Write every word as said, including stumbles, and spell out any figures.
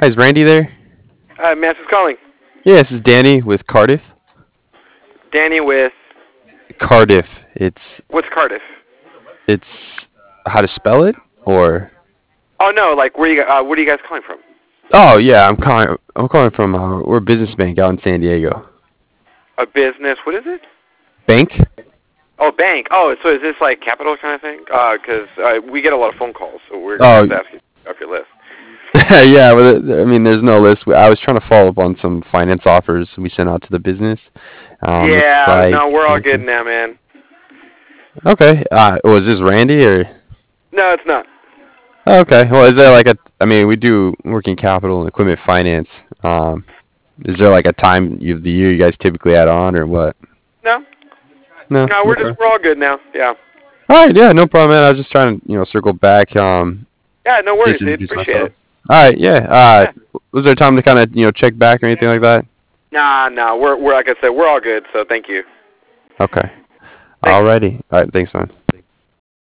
Hi, is Randy there? Uh, Mass is calling. Yeah, this is Danny with Cardiff. Danny with Cardiff. It's what's Cardiff? it's how to spell it or Oh no, like where you uh, what are you guys calling from? oh yeah, I'm calling. I'm calling from uh, we're a business bank out in San Diego. A business? What is it? Bank? Oh, bank. Oh, so is this like capital kind of thing? Uh 'cause uh, we get a lot of phone calls, so we're gonna have Oh to ask you off your list. yeah. Well, I mean, there's no list. I was trying to follow up on some finance offers we sent out to the business. Um, looks Yeah, like no, we're all good anything. now, man. Okay. Uh, was this Randy or? No, it's not. Oh, okay. Well, is there like a? I mean, we do working capital and equipment finance. Um, is there like a time of the year you guys typically add on or what? No, No. no, we're just Okay. we're all good now. Yeah, All right. Yeah. No problem, man. I was just trying to you know circle back. Um, yeah, no worries, just dude. introduce Appreciate myself. it. All right. Yeah. Uh, Yeah. was there time to kind of you know check back or anything like that? Nah, nah, we're we're like I said, we're all good. So thank you. Okay. Thanks. Alrighty. All right. Thanks, man.